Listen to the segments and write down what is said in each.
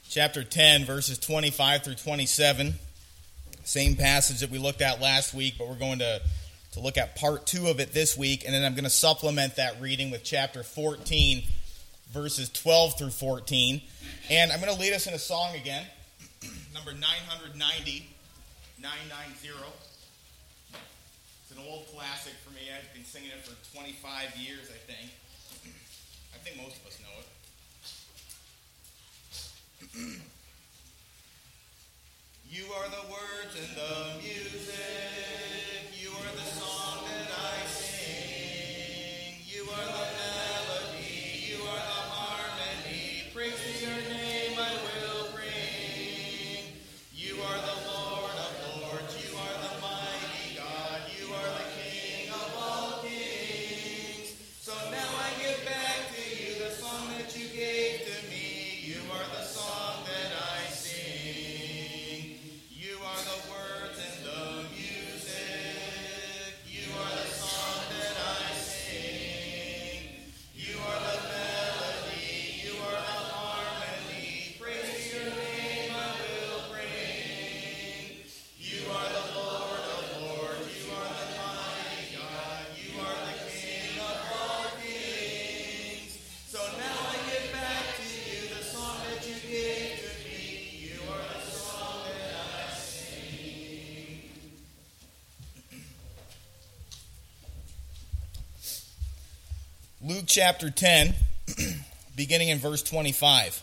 chapter 10, verses 25 through 27. Same passage that we looked at last week, but we're going to look at part 2 of it this week, and then I'm going to supplement that reading with chapter 14, verses 12 through 14. And I'm going to lead us in a song again, number 990, 990. It's an old classic for me. I've been singing it for 25 years, I think. I think most of us know it. You are the words and the music. You are the song that I sing. You are the melody. You are the harmony. Praise to your name I will bring. You are the Lord of lords. You are the mighty God. You are the King of all kings. So now I give back to you the song that you gave to me. You are the song that I sing. You are the words and the music. You are the song that I sing. You are the melody. You are the harmony. Praise to your name I will bring. You are the Lord of lords. You are the mighty God. You are the King of all kings. So now I give back to you the song that you gave to me. You are the song that I sing. Luke chapter 10, beginning in verse 25.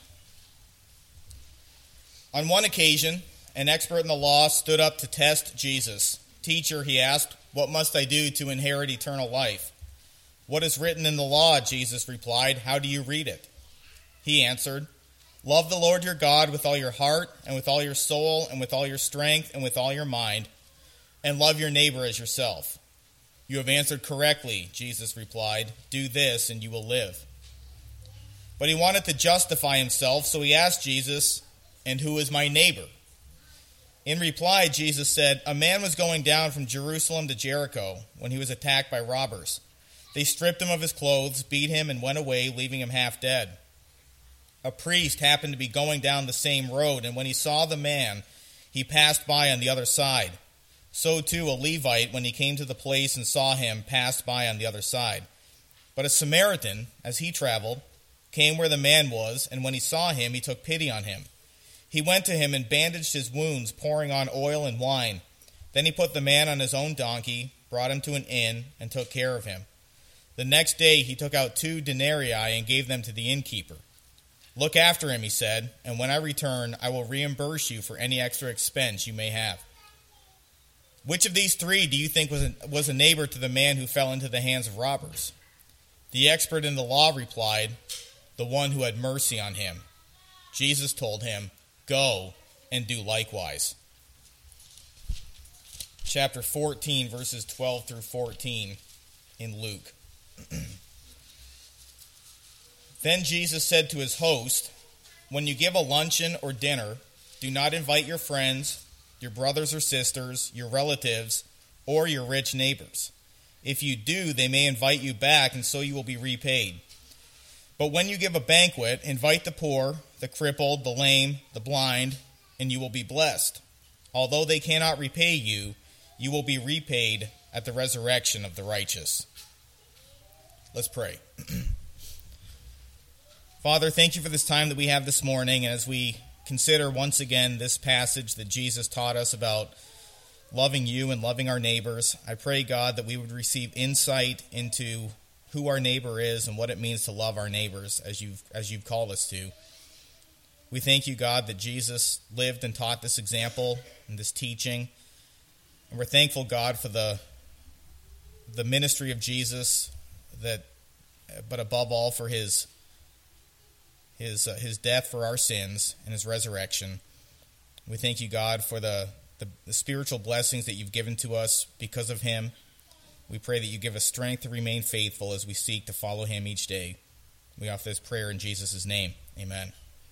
On one occasion, an expert in the law stood up to test Jesus. "Teacher," he asked, "what must I do to inherit eternal life?" "What is written in the law?" Jesus replied. "How do you read it?" He answered, "Love the Lord your God with all your heart and with all your soul and with all your strength and with all your mind, and love your neighbor as yourself." "You have answered correctly," Jesus replied. "Do this and you will live." But he wanted to justify himself, so he asked Jesus, "And who is my neighbor?" In reply, Jesus said, "A man was going down from Jerusalem to Jericho when he was attacked by robbers. They stripped him of his clothes, beat him, and went away, leaving him half dead. A priest happened to be going down the same road, and when he saw the man, he passed by on the other side. So too a Levite, when he came to the place and saw him, passed by on the other side. But a Samaritan, as he traveled, came where the man was, and when he saw him, he took pity on him. He went to him and bandaged his wounds, pouring on oil and wine. Then he put the man on his own donkey, brought him to an inn, and took care of him. The next day he took out 2 denarii and gave them to the innkeeper. 'Look after him,' he said, 'and when I return, I will reimburse you for any extra expense you may have.' Which of these 3 do you think was a neighbor to the man who fell into the hands of robbers?" The expert in the law replied, "The one who had mercy on him." Jesus told him, "Go and do likewise." Chapter 14, verses 12 through 14 in Luke. Then Jesus said to his host, "When you give a luncheon or dinner, do not invite your friends, your brothers or sisters, your relatives, or your rich neighbors. If you do, they may invite you back, and so you will be repaid. But when you give a banquet, invite the poor, the crippled, the lame, the blind, and you will be blessed. Although they cannot repay you, you will be repaid at the resurrection of the righteous." Let's pray. Father, thank you for this time that we have this morning, and as we consider once again this passage that Jesus taught us about loving you and loving our neighbors, I pray, God, that we would receive insight into who our neighbor is and what it means to love our neighbors as you've called us to. We thank you, God, that Jesus lived and taught this example and this teaching. And we're thankful, God, for the ministry of Jesus, but above all for his death for our sins and his resurrection. We thank you, God, for the spiritual blessings that you've given to us because of him. We pray that you give us strength to remain faithful as we seek to follow him each day. We offer this prayer in Jesus' name. Amen.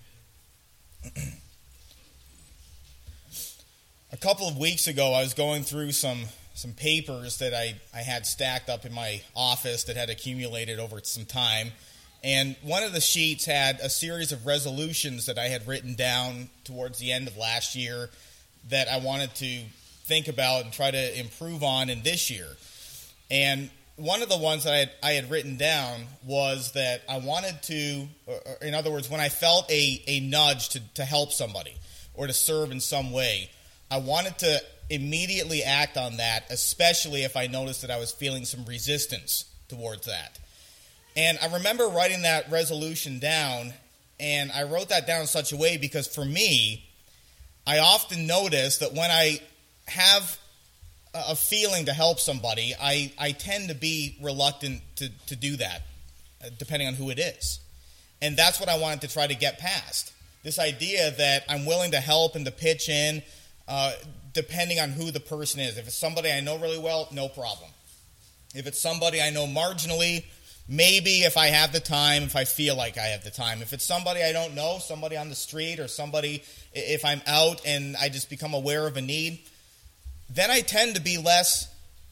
A couple of weeks ago, I was going through some papers that I had stacked up in my office that had accumulated over some time. And one of the sheets had a series of resolutions that I had written down towards the end of last year that I wanted to think about and try to improve on in this year. And one of the ones that I had written down was that I wanted to, in other words, when I felt a nudge to help somebody or to serve in some way, I wanted to immediately act on that, especially if I noticed that I was feeling some resistance towards that. And I remember writing that resolution down, and I wrote that down in such a way because for me, I often notice that when I have a feeling to help somebody, I tend to be reluctant to do that, depending on who it is. And that's what I wanted to try to get past. This idea that I'm willing to help and to pitch in, depending on who the person is. If it's somebody I know really well, no problem. If it's somebody I know marginally, maybe if I have the time, if I feel like I have the time. If it's somebody I don't know, somebody on the street, or somebody, if I'm out and I just become aware of a need, then I tend to be less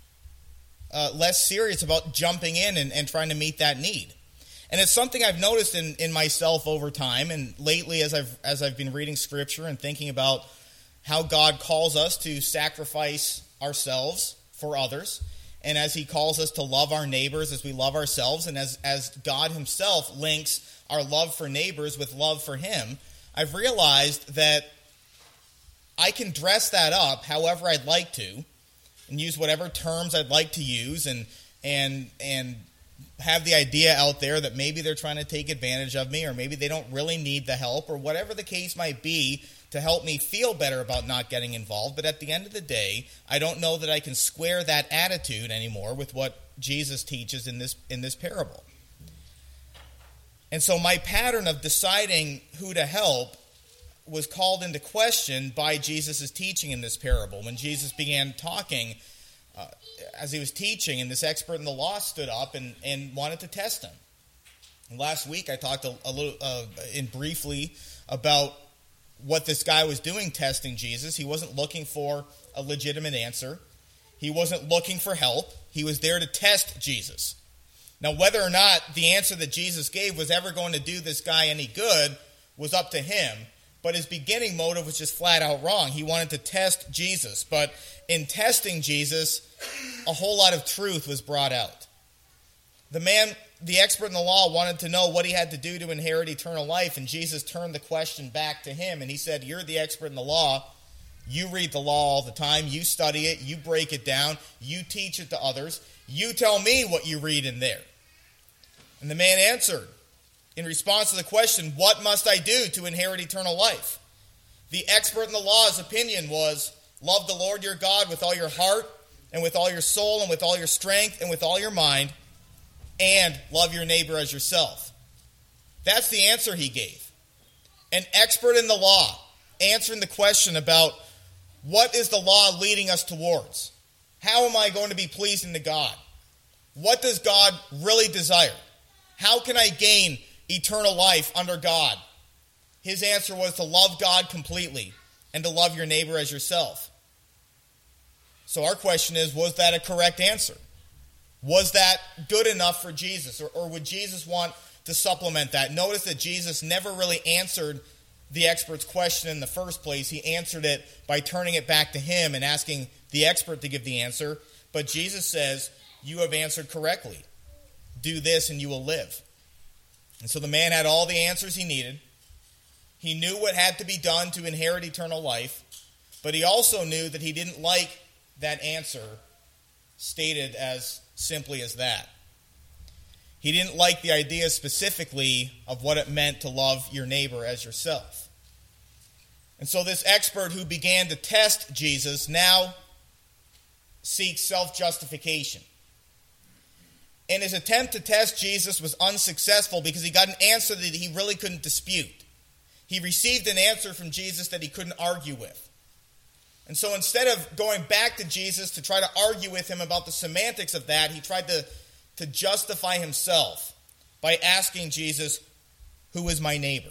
serious about jumping in and trying to meet that need. And it's something I've noticed in myself over time, and lately as I've been reading Scripture and thinking about how God calls us to sacrifice ourselves for others, and as He calls us to love our neighbors as we love ourselves, and as God Himself links our love for neighbors with love for Him, I've realized that I can dress that up however I'd like to, and use whatever terms I'd like to use, and have the idea out there that maybe they're trying to take advantage of me, or maybe they don't really need the help, or whatever the case might be, to help me feel better about not getting involved. But at the end of the day, I don't know that I can square that attitude anymore with what Jesus teaches in this parable. And so my pattern of deciding who to help was called into question by Jesus' teaching in this parable. When Jesus began talking, as he was teaching, and this expert in the law stood up and wanted to test him. And last week I talked a little briefly about what this guy was doing testing Jesus. He wasn't looking for a legitimate answer. He wasn't looking for help. He was there to test Jesus. Now, whether or not the answer that Jesus gave was ever going to do this guy any good was up to him. But his beginning motive was just flat out wrong. He wanted to test Jesus. But in testing Jesus, a whole lot of truth was brought out. The expert in the law, wanted to know what he had to do to inherit eternal life, and Jesus turned the question back to him, and he said, "You're the expert in the law. You read the law all the time. You study it. You break it down. You teach it to others. You tell me what you read in there." And the man answered, in response to the question, "What must I do to inherit eternal life?" The expert in the law's opinion was, love the Lord your God with all your heart, and with all your soul, and with all your strength, and with all your mind, and love your neighbor as yourself. That's the answer he gave. An expert in the law answering the question about what is the law leading us towards? How am I going to be pleasing to God? What does God really desire? How can I gain eternal life under God? His answer was to love God completely and to love your neighbor as yourself. So our question is, was that a correct answer? Was that good enough for Jesus? Or would Jesus want to supplement that? Notice that Jesus never really answered the expert's question in the first place. He answered it by turning it back to him and asking the expert to give the answer. But Jesus says, "You have answered correctly. Do this and you will live." And so the man had all the answers he needed. He knew what had to be done to inherit eternal life. But he also knew that he didn't like that answer stated as simply as that. He didn't like the idea specifically of what it meant to love your neighbor as yourself. And so this expert who began to test Jesus now seeks self-justification. And his attempt to test Jesus was unsuccessful because he got an answer that he really couldn't dispute. He received an answer from Jesus that he couldn't argue with. And so instead of going back to Jesus to try to argue with him about the semantics of that, he tried to justify himself by asking Jesus, "Who is my neighbor?"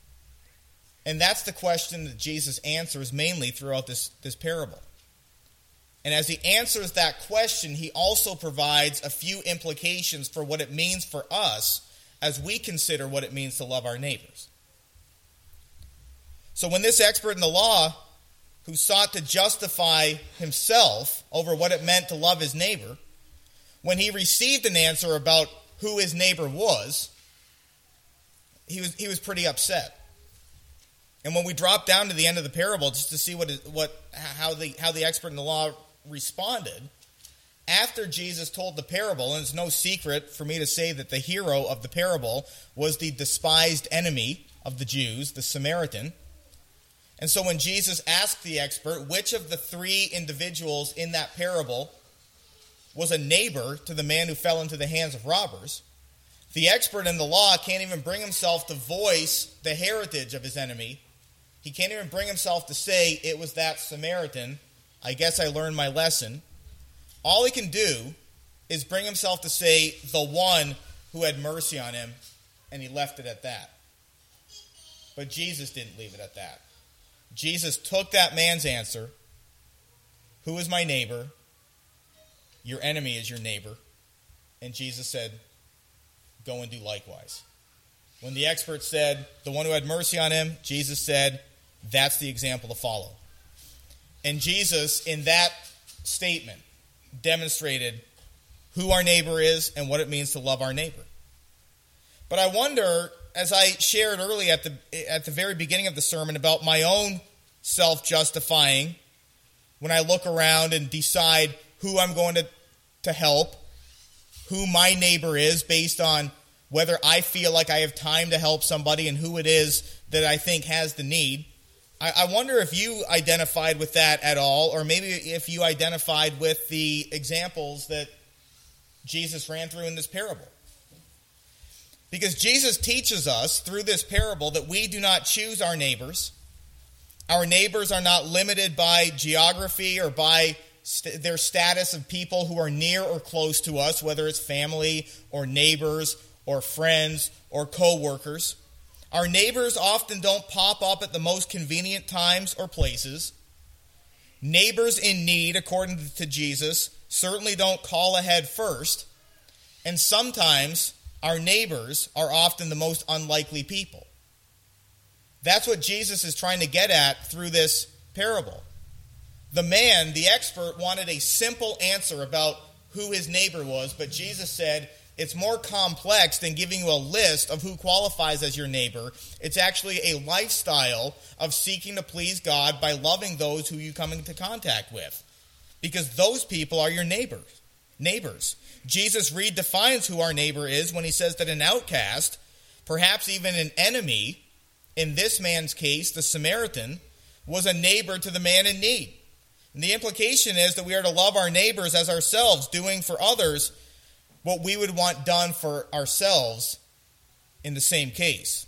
And that's the question that Jesus answers mainly throughout this parable. And as he answers that question, he also provides a few implications for what it means for us as we consider what it means to love our neighbors. So when this expert in the law, who sought to justify himself over what it meant to love his neighbor, when he received an answer about who his neighbor was, he was pretty upset. And when we drop down to the end of the parable, just to see how the expert in the law responded, after Jesus told the parable, and it's no secret for me to say that the hero of the parable was the despised enemy of the Jews, the Samaritan. And so when Jesus asked the expert which of the three individuals in that parable was a neighbor to the man who fell into the hands of robbers, the expert in the law can't even bring himself to voice the heritage of his enemy. He can't even bring himself to say it was that Samaritan. I guess I learned my lesson. All he can do is bring himself to say the one who had mercy on him, and he left it at that. But Jesus didn't leave it at that. Jesus took that man's answer, who is my neighbor? Your enemy is your neighbor. And Jesus said, go and do likewise. When the expert said, the one who had mercy on him, Jesus said, that's the example to follow. And Jesus, in that statement, demonstrated who our neighbor is and what it means to love our neighbor. But I wonder, as I shared early at the very beginning of the sermon about my own self-justifying, when I look around and decide who I'm going to help, who my neighbor is based on whether I feel like I have time to help somebody and who it is that I think has the need. I wonder if you identified with that at all, or maybe if you identified with the examples that Jesus ran through in this parable. Because Jesus teaches us through this parable that we do not choose our neighbors. Our neighbors are not limited by geography or by their status of people who are near or close to us, whether it's family or neighbors or friends or co-workers. Our neighbors often don't pop up at the most convenient times or places. Neighbors in need, according to Jesus, certainly don't call ahead first. And sometimes our neighbors are often the most unlikely people. That's what Jesus is trying to get at through this parable. The man, the expert, wanted a simple answer about who his neighbor was, but Jesus said, it's more complex than giving you a list of who qualifies as your neighbor. It's actually a lifestyle of seeking to please God by loving those who you come into contact with. Because those people are your neighbors. Jesus redefines who our neighbor is when he says that an outcast, perhaps even an enemy, in this man's case, the Samaritan, was a neighbor to the man in need. And the implication is that we are to love our neighbors as ourselves, doing for others what we would want done for ourselves in the same case.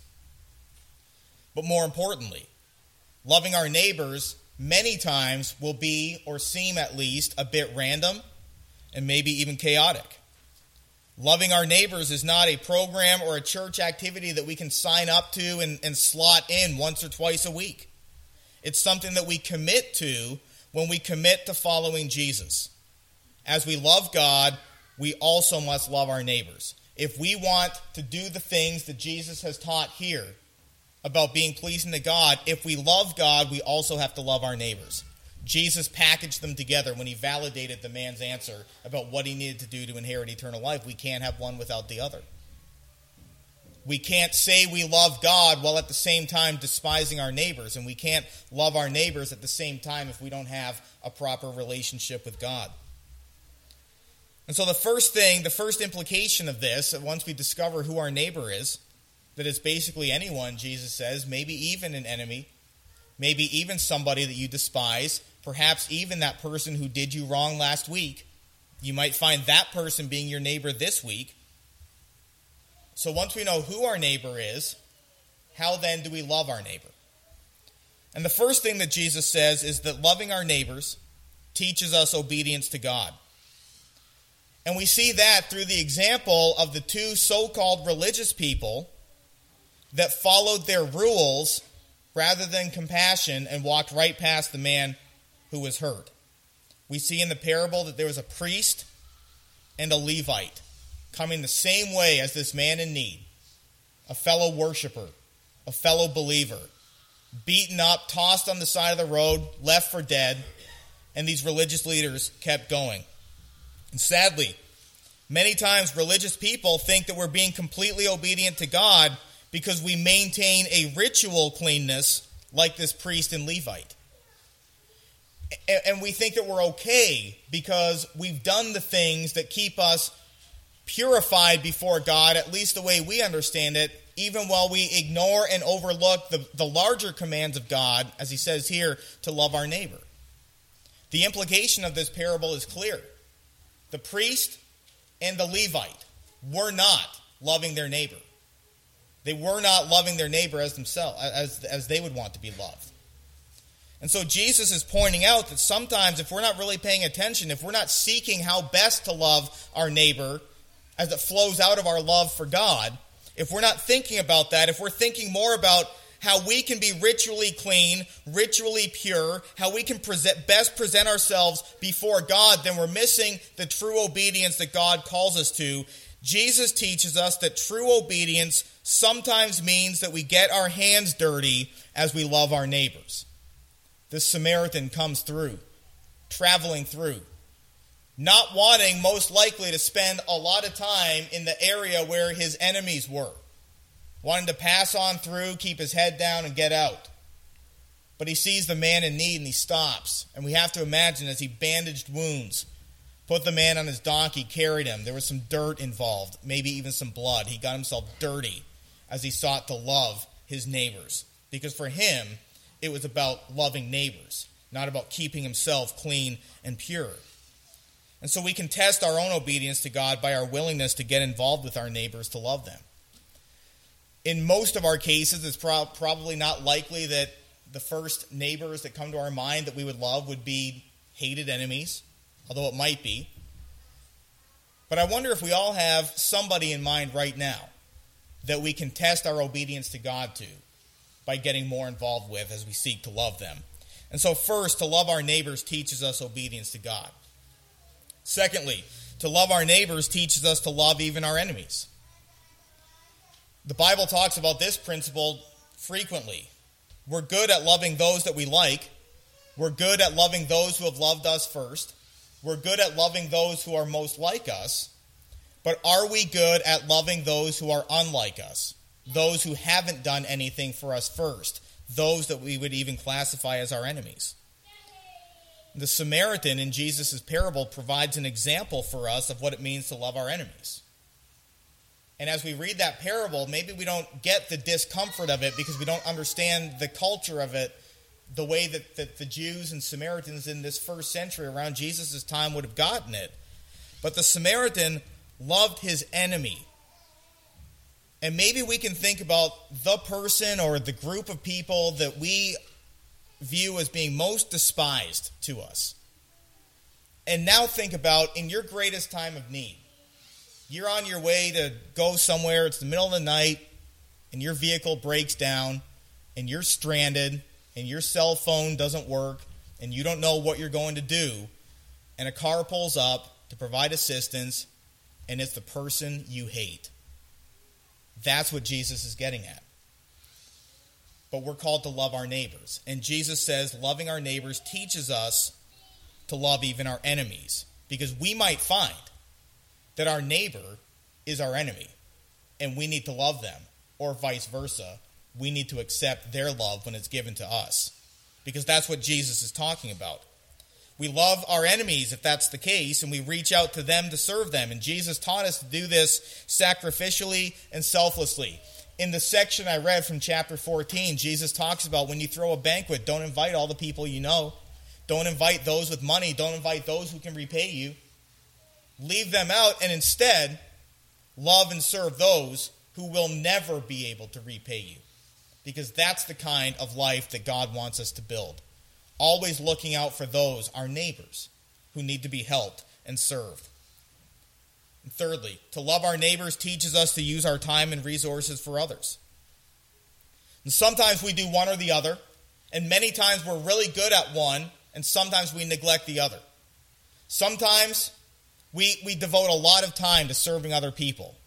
But more importantly, loving our neighbors many times will be, or seem at least, a bit random and maybe even chaotic. Loving our neighbors is not a program or a church activity that we can sign up to and slot in once or twice a week. It's something that we commit to when we commit to following Jesus. As we love God, we also must love our neighbors. If we want to do the things that Jesus has taught here about being pleasing to God, if we love God, we also have to love our neighbors. Jesus packaged them together when he validated the man's answer about what he needed to do to inherit eternal life. We can't have one without the other. We can't say we love God while at the same time despising our neighbors, and we can't love our neighbors at the same time if we don't have a proper relationship with God. And so the first implication of this, once we discover who our neighbor is, that it's basically anyone, Jesus says, maybe even an enemy, maybe even somebody that you despise, perhaps even that person who did you wrong last week. You might find that person being your neighbor this week. So once we know who our neighbor is, how then do we love our neighbor? And the first thing that Jesus says is that loving our neighbors teaches us obedience to God. And we see that through the example of the two so-called religious people that followed their rules rather than compassion and walked right past the man who was hurt. We see in the parable that there was a priest and a Levite coming the same way as this man in need. a fellow worshiper, a fellow believer, beaten up, tossed on the side of the road, left for dead, and these religious leaders kept going. And sadly, many times religious people think that we're being completely obedient to God because we maintain a ritual cleanness like this priest and Levite. And we think that we're okay because we've done the things that keep us purified before God, at least the way we understand it, even while we ignore and overlook the larger commands of God, as he says here, to love our neighbor. The implication of this parable is clear. The priest and the Levite were not loving their neighbor. They were not loving their neighbor as themselves, as they would want to be loved. And so Jesus is pointing out that sometimes if we're not really paying attention, if we're not seeking how best to love our neighbor as it flows out of our love for God, if we're not thinking about that, if we're thinking more about how we can be ritually clean, ritually pure, how we can best present ourselves before God, then we're missing the true obedience that God calls us to. Jesus teaches us that true obedience sometimes means that we get our hands dirty as we love our neighbors. This Samaritan comes through, traveling through, not wanting most likely to spend a lot of time in the area where his enemies were, wanting to pass on through, keep his head down, and get out. But he sees the man in need and he stops. And we have to imagine as he bandaged wounds, put the man on his donkey, carried him. There was some dirt involved, maybe even some blood. He got himself dirty as he sought to love his neighbors. Because for him, it was about loving neighbors, not about keeping himself clean and pure. And so we can test our own obedience to God by our willingness to get involved with our neighbors to love them. In most of our cases, it's probably not likely that the first neighbors that come to our mind that we would love would be hated enemies, although it might be. But I wonder if we all have somebody in mind right now that we can test our obedience to God to by getting more involved with as we seek to love them. And so first, to love our neighbors teaches us obedience to God. Secondly, to love our neighbors teaches us to love even our enemies. The Bible talks about this principle frequently. We're good at loving those that we like. We're good at loving those who have loved us first. We're good at loving those who are most like us. But are we good at loving those who are unlike us? Those who haven't done anything for us first. Those that we would even classify as our enemies. The Samaritan in Jesus' parable provides an example for us of what it means to love our enemies. And as we read that parable, maybe we don't get the discomfort of it because we don't understand the culture of it the way that the Jews and Samaritans in this first century around Jesus' time would have gotten it. But the Samaritan loved his enemy. And maybe we can think about the person or the group of people that we view as being most despised to us. And now think about in your greatest time of need. You're on your way to go somewhere, it's the middle of the night, and your vehicle breaks down, and you're stranded, and your cell phone doesn't work, and you don't know what you're going to do, and a car pulls up to provide assistance, and it's the person you hate. That's what Jesus is getting at. But we're called to love our neighbors. And Jesus says loving our neighbors teaches us to love even our enemies. Because we might find that our neighbor is our enemy, and we need to love them. Or vice versa, we need to accept their love when it's given to us. Because that's what Jesus is talking about. We love our enemies if that's the case, and we reach out to them to serve them. And Jesus taught us to do this sacrificially and selflessly. In the section I read from chapter 14, Jesus talks about when you throw a banquet, don't invite all the people you know. Don't invite those with money. Don't invite those who can repay you. Leave them out and instead love and serve those who will never be able to repay you. Because that's the kind of life that God wants us to build. Always looking out for those, our neighbors, who need to be helped and served. And thirdly, to love our neighbors teaches us to use our time and resources for others. And sometimes we do one or the other, and many times we're really good at one, and sometimes we neglect the other. Sometimes we devote a lot of time to serving other people.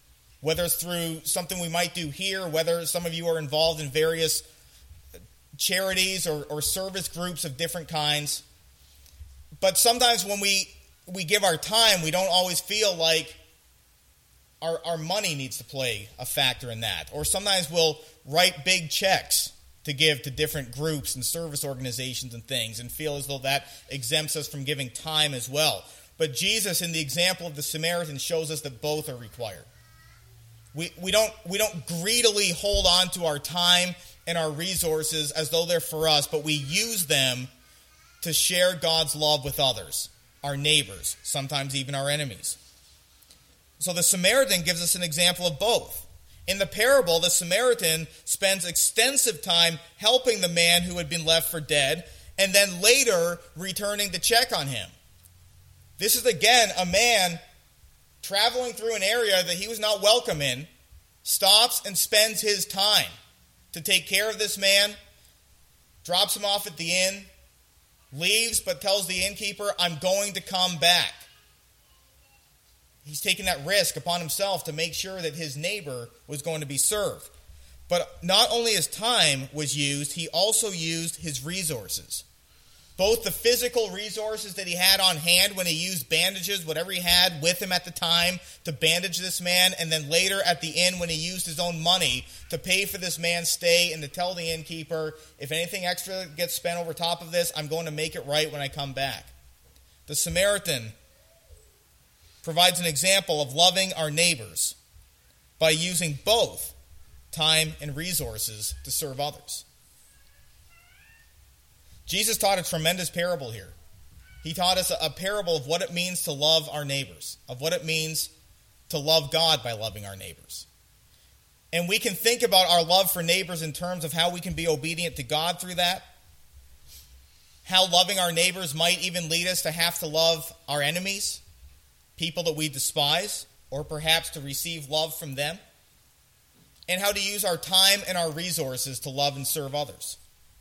whether it's through something we might do here, whether some of you are involved in various charities or service groups of different kinds. But sometimes when we give our time, we don't always feel like our money needs to play a factor in that. Or sometimes we'll write big checks to give to different groups and service organizations and things and feel as though that exempts us from giving time as well. But Jesus, in the example of the Samaritan, shows us that both are required. We don't greedily hold on to our time and our resources as though they're for us, but we use them to share God's love with others, our neighbors, sometimes even our enemies. So the Samaritan gives us an example of both. In the parable, the Samaritan spends extensive time helping the man who had been left for dead, and then later returning to check on him. This is again a man traveling through an area that he was not welcome in, stops and spends his time to take care of this man, drops him off at the inn, leaves but tells the innkeeper, I'm going to come back. He's taking that risk upon himself to make sure that his neighbor was going to be served. But not only his time was used, he also used his resources. Both the physical resources that he had on hand when he used bandages, whatever he had with him at the time to bandage this man, and then later at the inn when he used his own money to pay for this man's stay and to tell the innkeeper, if anything extra gets spent over top of this, I'm going to make it right when I come back. The Samaritan provides an example of loving our neighbors by using both time and resources to serve others. Jesus taught a tremendous parable here. He taught us a parable of what it means to love our neighbors, of what it means to love God by loving our neighbors. And we can think about our love for neighbors in terms of how we can be obedient to God through that, how loving our neighbors might even lead us to have to love our enemies, people that we despise, or perhaps to receive love from them, and how to use our time and our resources to love and serve others.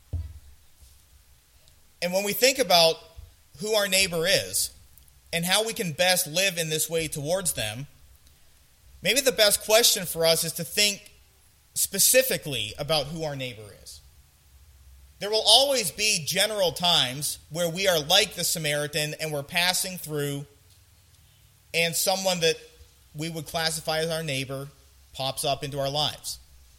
And when we think about who our neighbor is and how we can best live in this way towards them, maybe the best question for us is to think specifically about who our neighbor is. There will always be general times where we are like the Samaritan and we're passing through and someone that we would classify as our neighbor pops up into our lives.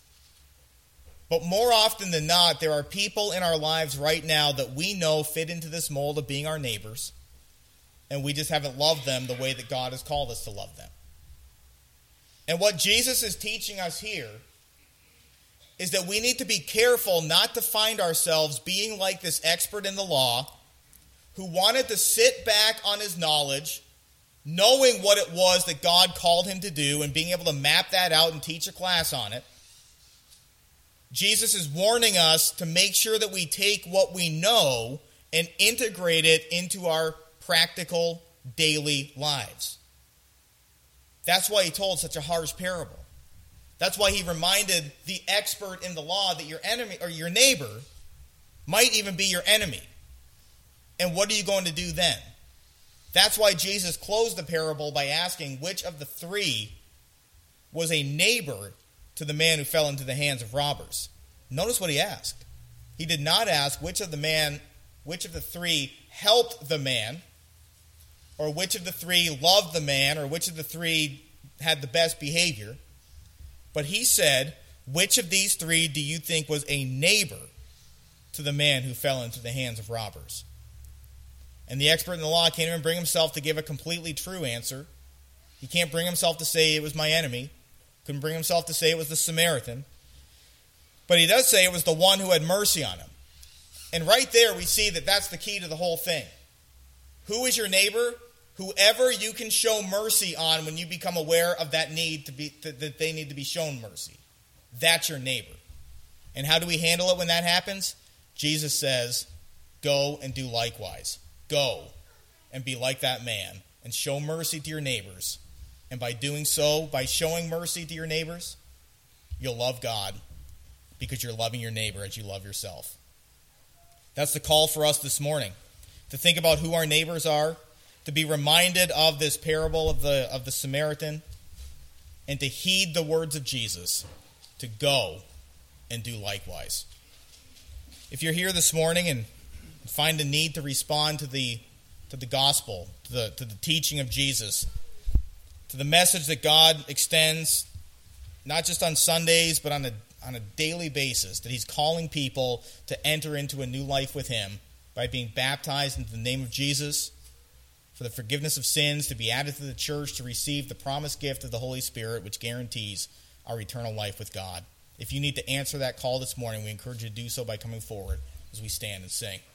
But more often than not, there are people in our lives right now that we know fit into this mold of being our neighbors, and we just haven't loved them the way that God has called us to love them. And what Jesus is teaching us here is that we need to be careful not to find ourselves being like this expert in the law who wanted to sit back on his knowledge, knowing what it was that God called him to do and being able to map that out and teach a class on it. Jesus is warning us to make sure that we take what we know and integrate it into our practical daily lives. That's why he told such a harsh parable. That's why he reminded the expert in the law that your enemy or your neighbor might even be your enemy. And what are you going to do then? That's why Jesus closed the parable by asking which of the three was a neighbor to the man who fell into the hands of robbers. Notice what he asked. He did not ask which of the three helped the man, or which of the three loved the man, or which of the three had the best behavior. But he said, which of these three do you think was a neighbor to the man who fell into the hands of robbers? And the expert in the law can't even bring himself to give a completely true answer. He can't bring himself to say it was my enemy. Couldn't bring himself to say it was the Samaritan. But he does say it was the one who had mercy on him. And right there we see that that's the key to the whole thing. Who is your neighbor? Whoever you can show mercy on when you become aware of that need that they need to be shown mercy. That's your neighbor. And how do we handle it when that happens? Jesus says, go and do likewise. Go and be like that man and show mercy to your neighbors. And by doing so, by showing mercy to your neighbors, you'll love God because you're loving your neighbor as you love yourself. That's the call for us this morning, to think about who our neighbors are, to be reminded of this parable of the Samaritan, and to heed the words of Jesus, to go and do likewise. If you're here this morning and find a need to respond to the gospel, to the teaching of Jesus, to the message that God extends, not just on Sundays, but on a daily basis, that he's calling people to enter into a new life with him by being baptized into the name of Jesus, for the forgiveness of sins, to be added to the church, to receive the promised gift of the Holy Spirit, which guarantees our eternal life with God. If you need to answer that call this morning, we encourage you to do so by coming forward as we stand and sing.